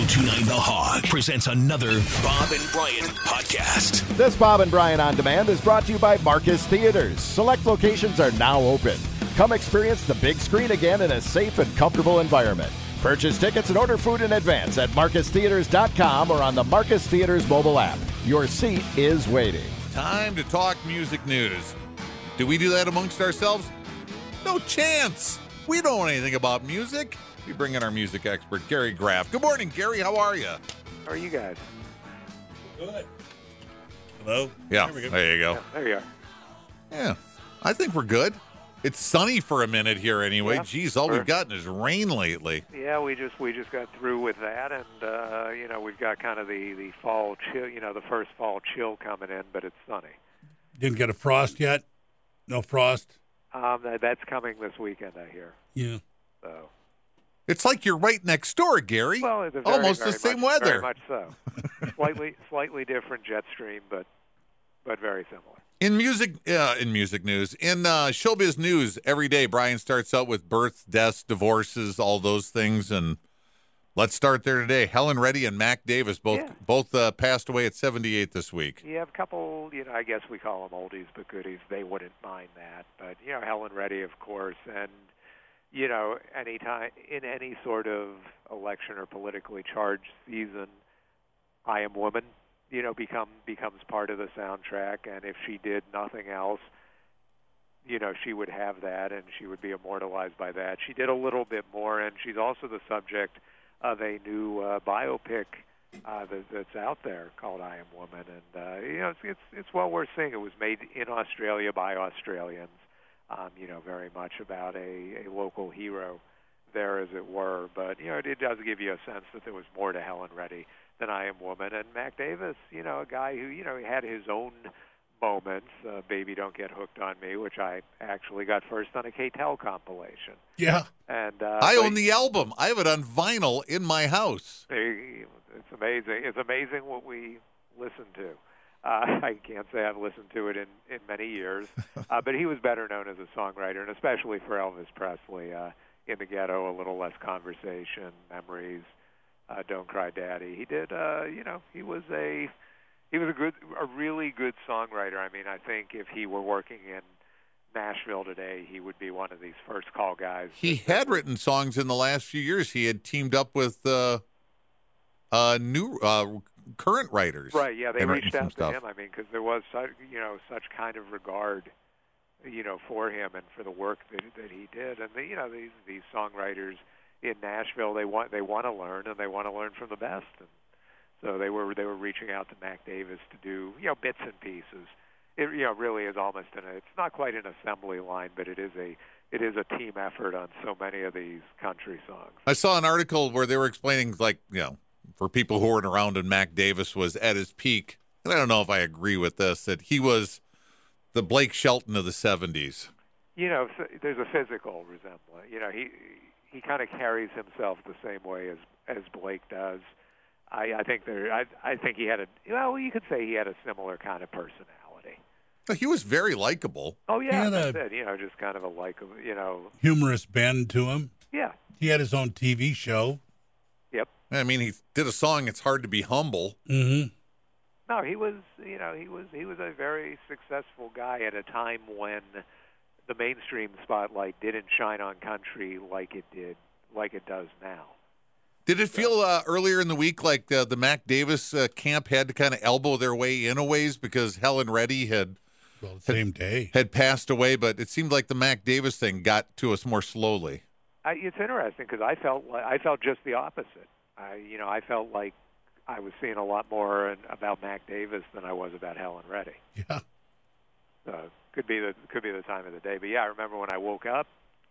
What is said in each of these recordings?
1029 The Hog presents another Bob and Brian podcast. This Bob and Brian On Demand is brought to you by Marcus Theaters. Select locations are now open. Come experience the big screen again in a safe and comfortable environment. Purchase tickets and order food in advance at marcustheaters.com or on the Marcus Theaters mobile app. Your seat is waiting. Time to talk music news. Do we do that amongst ourselves? No chance. We don't know anything about music. We bring in our music expert, Gary Graff. Good morning, Gary. How are you? How are you guys? Good. Hello? Yeah, There we go. there you go. Yeah, there you are. Yeah, I think we're good. It's sunny for a minute here anyway. Yeah, Geez, all sure. we've gotten is rain lately. Yeah, we just got through with that, and we've got kind of the fall chill, the first fall chill coming in, but it's sunny. Didn't get a frost yet? No frost? That's coming this weekend, I hear. Yeah. So, It's like you're right next door, Gary. well, it's a very, Almost very the same much, weather. Very much so. slightly different jet stream, but very similar. In music news, in showbiz news, every day Brian starts out with births, deaths, divorces, all those things, and let's start there today. Helen Reddy and Mac Davis both passed away at 78 this week. You have a couple, I guess we call them oldies but goodies. They wouldn't mind that, but Helen Reddy, of course, and anytime in any sort of election or politically charged season, I Am Woman, becomes part of the soundtrack. And if she did nothing else, she would have that, and she would be immortalized by that. She did a little bit more, and she's also the subject of a new biopic that's out there called I Am Woman, and it's well worth seeing. It was made in Australia by Australians. Very much about a local hero there, as it were. But, it does give you a sense that there was more to Helen Reddy than I Am Woman. And Mac Davis, a guy who, he had his own moments. Baby Don't Get Hooked on Me, which I actually got first on a K-Tel compilation. Yeah. And I own the album. I have it on vinyl in my house. It's amazing. It's amazing what we listen to. I can't say I've listened to it in many years, but he was better known as a songwriter, and especially for Elvis Presley. In the Ghetto, A Little Less Conversation, Memories, Don't Cry Daddy. He did. He was a really good songwriter. I mean, I think if he were working in Nashville today, he would be one of these first call guys. He had written songs in the last few years. He had teamed up with new current writers. Right, yeah, they and reached written out some to stuff. him. I mean, because there was such kind of regard, for him and for the work that he did. And these songwriters in Nashville, they want to learn, and they want to learn from the best. And so they were reaching out to Mac Davis to do bits and pieces. It really is almost it's not quite an assembly line, but it is a team effort on so many of these country songs. I saw an article where they were explaining, for people who weren't around when Mac Davis was at his peak, and I don't know if I agree with this, that he was the Blake Shelton of the 70s. So there's a physical resemblance. He kind of carries himself the same way as Blake does. I think he had you could say he had a similar kind of personality. He was very likable. Oh yeah, He had that's it. Just kind of a likable, Humorous bend to him. Yeah. He had his own TV show. Yep. I mean, he did a song, It's Hard to Be Humble. Mm-hmm. No, he was a very successful guy at a time when the mainstream spotlight didn't shine on country like it does now. Did it feel earlier in the week like the Mac Davis camp had to kind of elbow their way in a ways because Helen Reddy had Same day. had passed away, but it seemed like the Mac Davis thing got to us more slowly. It's interesting because I felt just the opposite. I felt like I was seeing a lot more about Mac Davis than I was about Helen Reddy. Yeah. Could be the time of the day, but yeah, I remember when I woke up,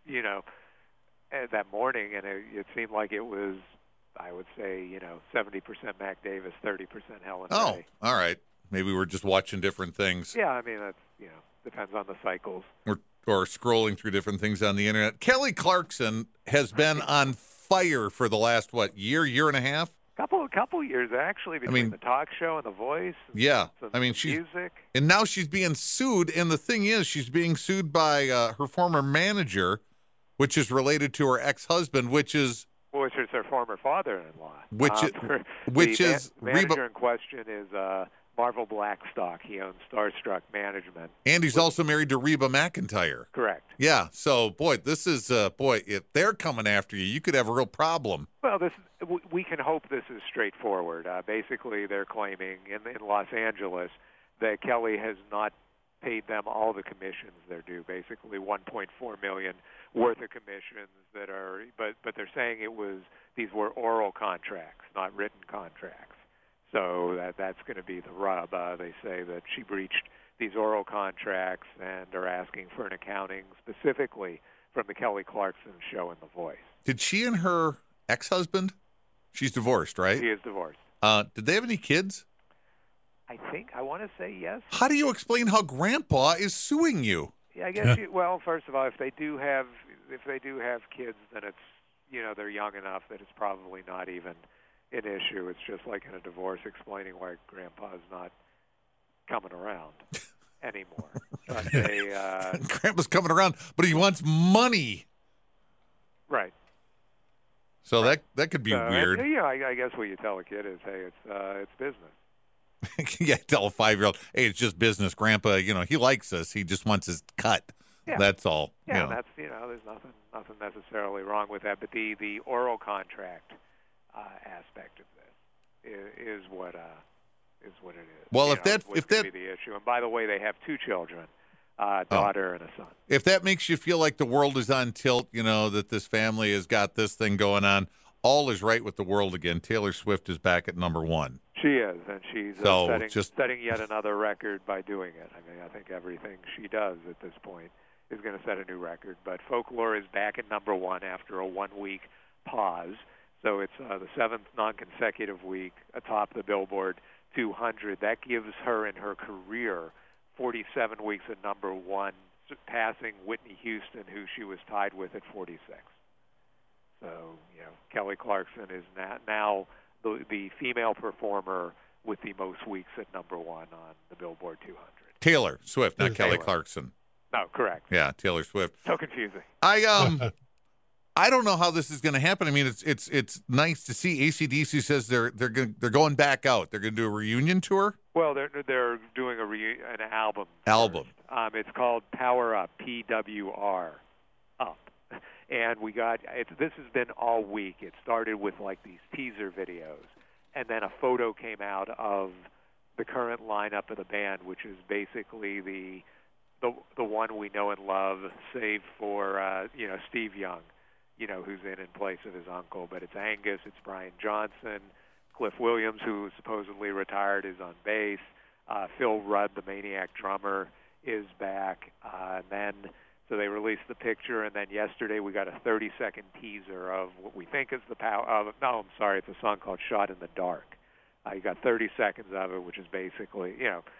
that morning, and it seemed like it was, I would say, 70% Mac Davis, 30% Helen Reddy. Oh, all right. Maybe we're just watching different things. Yeah, I mean that's depends on the cycles. Or scrolling through different things on the internet. Kelly Clarkson has been on fire for the last year and a half. Couple years actually between the talk show and The Voice. Yeah, she's music, and now she's being sued. And the thing is, she's being sued by her former manager, which is related to her ex-husband, which is Well, which is her former father-in-law. Which the is manager in question is Marvel Blackstock. He owns Starstruck Management. And he's also married to Reba McEntire. Correct. Yeah. So, boy, this is if they're coming after you, you could have a real problem. Well, we can hope this is straightforward. Basically, they're claiming in Los Angeles that Kelly has not paid them all the commissions they're due. Basically, $1.4 million worth of commissions that are, but they're saying these were oral contracts, not written contracts. So that's going to be the rub. They say that she breached these oral contracts and are asking for an accounting specifically from the Kelly Clarkson show and The Voice. Did she and her ex-husband? She's divorced, right? She is divorced. Did they have any kids? I want to say yes. How do you explain how Grandpa is suing you? Yeah, I guess. Well, first of all, if they do have kids, then it's they're young enough that it's probably not even an issue. It's just like in a divorce, explaining why Grandpa's not coming around anymore. But Grandpa's coming around, but he wants money. Right. So that could be weird. And, I guess what you tell a kid is, hey, it's business. Yeah, tell a 5-year-old, hey, it's just business. Grandpa, he likes us. He just wants his cut. Yeah. That's all. Yeah, and that's there's nothing necessarily wrong with that. But the oral contract aspect of this is what it is. Well, if that be the issue, and by the way, they have 2 children, daughter and a son. If that makes you feel like the world is on tilt, that this family has got this thing going on, all is right with the world again. Taylor Swift is back at number 1. She is, and she's setting yet another record by doing it. I mean, I think everything she does at this point is going to set a new record. But Folklore is back at number 1 after a 1-week pause. So it's the 7th non-consecutive week atop the Billboard 200. That gives her in her career 47 weeks at number 1, passing Whitney Houston, who she was tied with at 46. So, Kelly Clarkson is now the female performer with the most weeks at number 1 on the Billboard 200. Taylor Swift, not Kelly Clarkson. No, correct. Yeah, Taylor Swift. So confusing. I don't know how this is going to happen. I mean, it's nice to see. AC/DC says they're going back out. They're going to do a reunion tour. Well, they're doing an album. Album. First. It's called Power Up, PWR, Up. And this has been all week. It started with like these teaser videos, and then a photo came out of the current lineup of the band, which is basically the one we know and love, save for Steve Young, who's in place of his uncle. But it's Angus, it's Brian Johnson, Cliff Williams, who supposedly retired, is on bass. Phil Rudd, the Maniac drummer, is back, and then. So they released the picture, and then yesterday we got a 30-second teaser of what we think is it's a song called "Shot in the Dark." You got 30 seconds of it, which is basically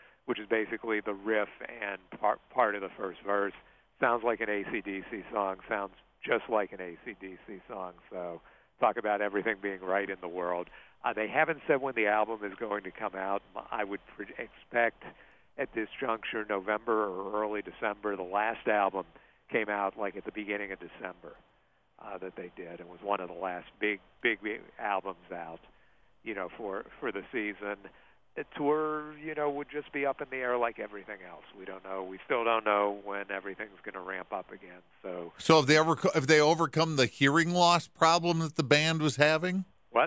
the riff and part of the first verse. Sounds like an AC/DC song. Sounds just like an AC/DC song. So talk about everything being right in the world. They haven't said when the album is going to come out. I would expect at this juncture November or early December. The last album came out like at the beginning of December that they did. It was one of the last big albums out, for the season. The tour, would just be up in the air like everything else. We don't know. We still don't know when everything's going to ramp up again. So have they overcome the hearing loss problem that the band was having? What?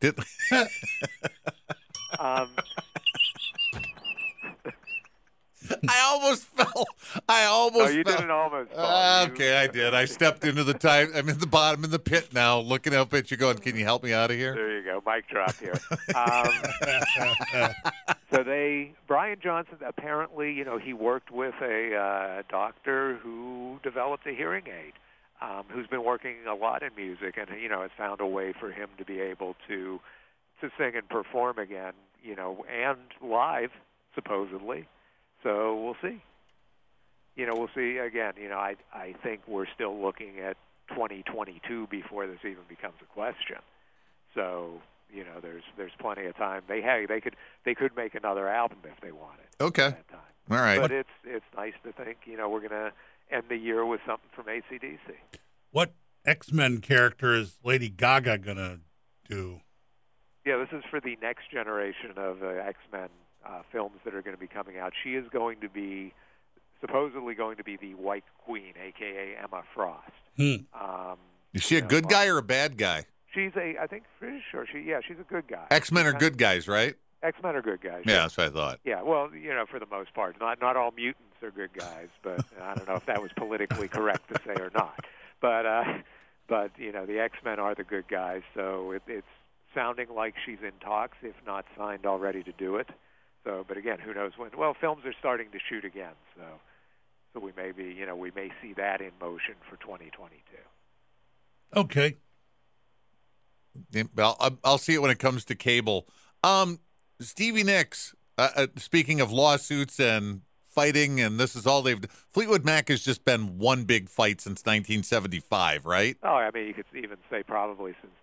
I almost fell. No, you didn't almost fall. Okay, I did. I stepped into the time. I'm in the bottom in the pit now, looking up at you going, can you help me out of here? There you go. Mic drop here. Brian Johnson, apparently, he worked with a doctor who developed a hearing aid, who's been working a lot in music, and, has found a way for him to be able to sing and perform again, and live, supposedly. So we'll see. We'll see again. I think we're still looking at 2022 before this even becomes a question. So there's plenty of time. They could make another album if they wanted. Okay. At that time. All right. But it's nice to think we're going to end the year with something from AC/DC. What X-Men character is Lady Gaga going to do? Yeah, this is for the next generation of X-Men films that are going to be coming out. She is supposedly going to be the White Queen, a.k.a. Emma Frost. Is she a good guy or a bad guy? I think, pretty sure she's a good guy. X-Men are good guys, right? X-Men are good guys. Yeah, that's what I thought. Yeah, well, for the most part. Not all mutants are good guys, but I don't know if that was politically correct to say or not. But the X-Men are the good guys, so it's sounding like she's in talks, if not signed already to do it. So, but again, who knows when? Well, films are starting to shoot again, so we may see that in motion for 2022. Okay. I'll see it when it comes to cable. Stevie Nicks, speaking of lawsuits and fighting, and this is all Fleetwood Mac has just been one big fight since 1975, right? Oh, I mean, you could even say probably since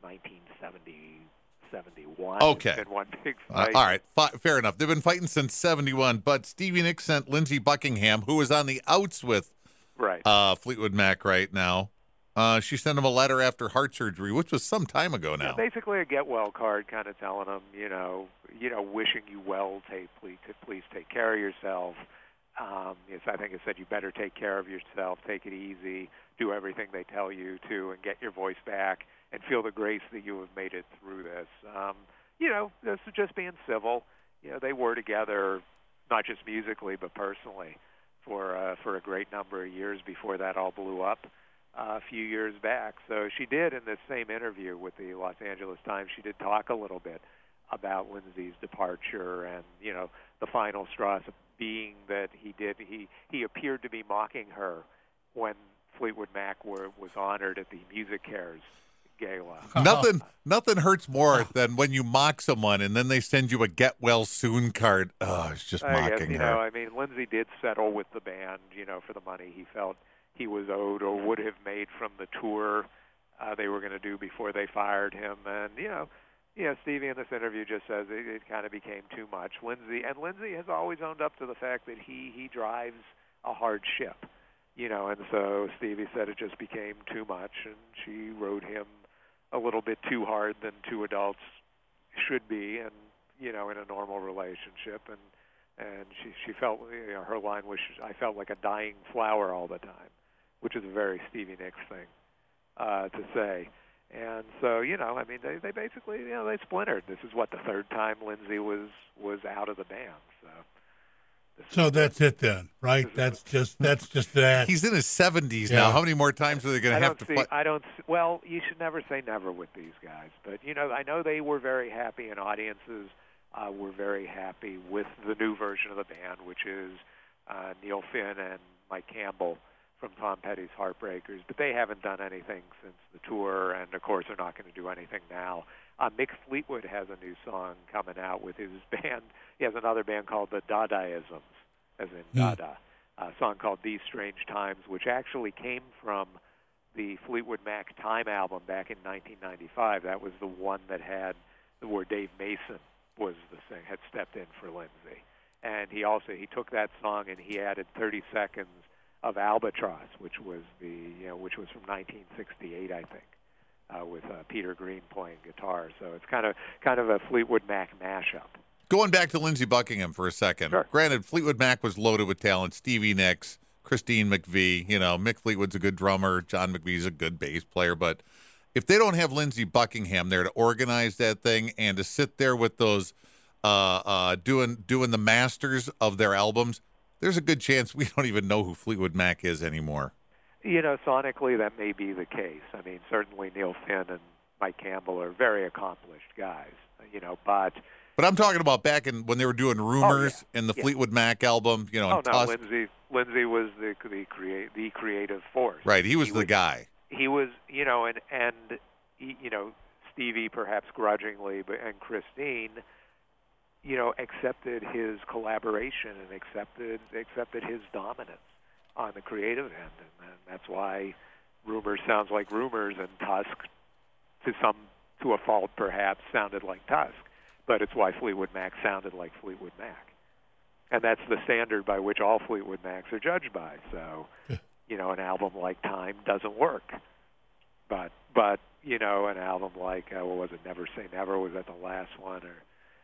1971. Okay. It's been one big fight. All right, fair enough. They've been fighting since 71, but Stevie Nicks sent Lindsey Buckingham, who is on the outs with Fleetwood Mac right now. She sent him a letter after heart surgery, which was some time ago now. Yeah, basically a get well card, kind of telling him, wishing you well. Please take care of yourself. Yes, I think it said you better take care of yourself. Take it easy. Do everything they tell you to, and get your voice back, and feel the grace that you have made it through this. This is just being civil. They were together, not just musically but personally, for a great number of years before that all blew up. A few years back. So she did, in this same interview with the Los Angeles Times, she did talk a little bit about Lindsey's departure and, the final straw being that he appeared to be mocking her when Fleetwood Mac was honored at the Music Cares gala. Nothing hurts more than when you mock someone and then they send you a get well soon card. Oh, it's just mocking her. Lindsey did settle with the band, for the money he felt he was owed or would have made from the tour they were going to do before they fired him. And, Stevie in this interview just says it kind of became too much. Lindsey has always owned up to the fact that he drives a hard ship, and so Stevie said it just became too much, and she rode him a little bit too hard than two adults should be, and, in a normal relationship. And she felt, her line was, I felt like a dying flower all the time, which is a very Stevie Nicks thing to say. And so, they basically, they splintered. This is the third time Lindsey was out of the band. So that's it then, right? That's just that. He's in his 70s now. How many more times are they going to have to fight? Well, you should never say never with these guys. But, I know they were very happy, and audiences were very happy with the new version of the band, which is Neil Finn and Mike Campbell from Tom Petty's Heartbreakers, but they haven't done anything since the tour, and of course they're not going to do anything now. Mick Fleetwood has a new song coming out with his band. He has another band called the Dadaisms, as in Dada, a song called These Strange Times, which actually came from the Fleetwood Mac Time album back in 1995. That was the one that had where Dave Mason had stepped in for Lindsey. And he took that song and he added 30 seconds of Albatross, which was from 1968, I think, with Peter Green playing guitar. So it's kind of a Fleetwood Mac mashup. Going back to Lindsey Buckingham for a second. Sure. Granted, Fleetwood Mac was loaded with talent. Stevie Nicks, Christine McVie. Mick Fleetwood's a good drummer. John McVie's a good bass player. But if they don't have Lindsey Buckingham there to organize that thing and to sit there with those doing the masters of their albums, there's a good chance we don't even know who Fleetwood Mac is anymore. Sonically, that may be the case. Certainly Neil Finn and Mike Campbell are very accomplished guys, But I'm talking about back when they were doing Rumors in the Fleetwood Mac album, Lindsey was the creative force. Right, he was the guy. He was, Stevie perhaps grudgingly, and Christine, accepted his collaboration and accepted his dominance on the creative end, and that's why Rumors sounds like Rumors, and Tusk, to a fault perhaps, sounded like Tusk, but it's why Fleetwood Mac sounded like Fleetwood Mac, and that's the standard by which all Fleetwood Macs are judged by. So, an album like Time doesn't work. But an album like what was it, Never Say Never? Was that the last one? Or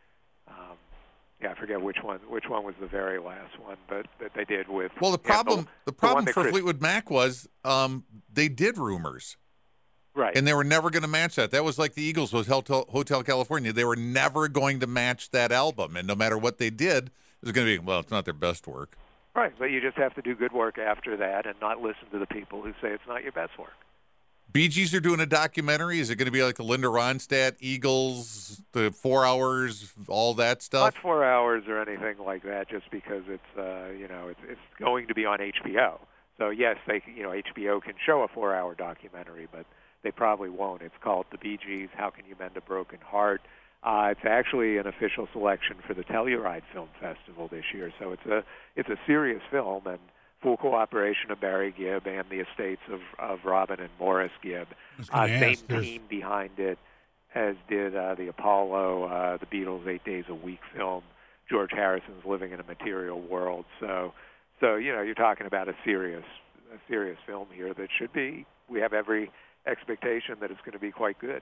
I forget which one was the very last one, but that they did with. Well, the problem for Fleetwood Mac was they did Rumors. Right. And they were never going to match that. That was like the Eagles was Hotel California. They were never going to match that album. And no matter what they did, it was going to be, well, it's not their best work. Right. But you just have to do good work after that and not listen to the people who say it's not your best work. Bee Gees are doing a documentary. Is it going to be like a Linda Ronstadt, Eagles, the 4 hours, all that stuff? Not 4 hours or anything like that, just because it's it's going to be on HBO. So yes, HBO can show a 4-hour documentary, but they probably won't. It's called The Bee Gees, How Can You Mend a Broken Heart? It's actually an official selection for the Telluride Film Festival this year. So it's a serious film, and full cooperation of Barry Gibb and the estates of Robin and Morris Gibb. Same team behind it as did the Apollo, the Beatles' 8 Days a Week film. George Harrison's Living in a Material World. So you're talking about a serious film here that should be. We have every expectation that it's going to be quite good.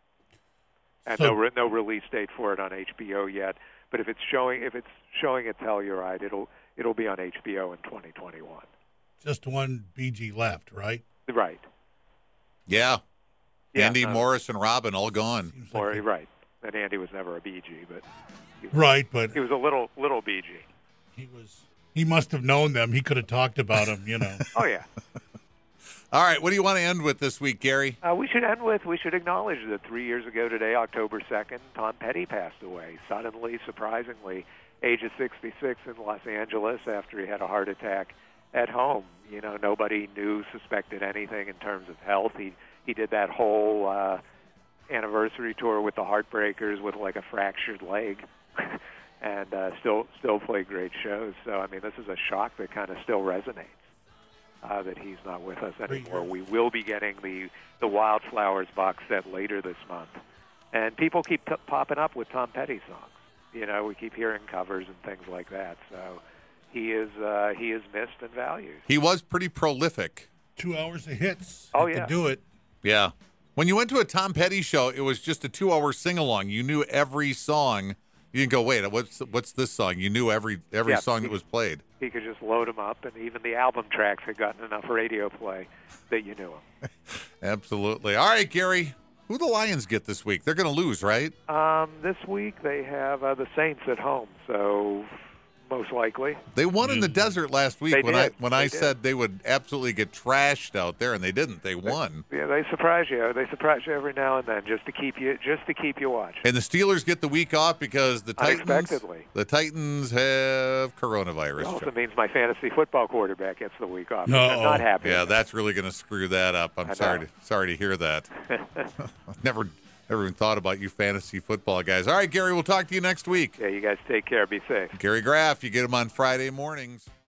And no release date for it on HBO yet. But if it's showing at Telluride, it'll be on HBO in 2021. Just one BG left, right? Right. Yeah. Andy, Morris, and Robin all gone. Right. And Andy was never a BG, but but he was a little BG. He must have known them. He could have talked about them, Oh yeah. All right, what do you want to end with this week, Gary? We should acknowledge that 3 years ago today, October 2nd, Tom Petty passed away, suddenly, surprisingly, age of 66 in Los Angeles after he had a heart attack at home. Nobody suspected anything in terms of health. He did that whole anniversary tour with the Heartbreakers with like a fractured leg and still played great shows. So, I mean, this is a shock that kind of still resonates. That he's not with us anymore. We will be getting the Wildflowers box set later this month. And people keep popping up with Tom Petty songs. We keep hearing covers and things like that. So he is missed and valued. He was pretty prolific. 2 hours of hits. Oh, yeah. yeah. Could do it. Yeah. When you went to a Tom Petty show, it was just a 2-hour sing-along. You knew every song. You didn't go, wait, what's this song? You knew every song that was played. He could just load them up, and even the album tracks had gotten enough radio play that you knew them. Absolutely. All right, Gary, who the Lions get this week? They're going to lose, right? This week they have the Saints at home, so most likely. They won in the desert last week when I did. said they would absolutely get trashed out there, and they didn't. They won. Yeah, they surprise you. They surprise you every now and then just to keep you watching. And the Steelers get the week off because the Titans have coronavirus. It also means my fantasy football quarterback gets the week off. No. I'm not happy. Yeah, that's really going to screw that up. I'm sorry to hear that. Never even thought about you fantasy football guys. All right, Gary, we'll talk to you next week. Yeah, you guys take care. Be safe. Gary Graff, you get him on Friday mornings.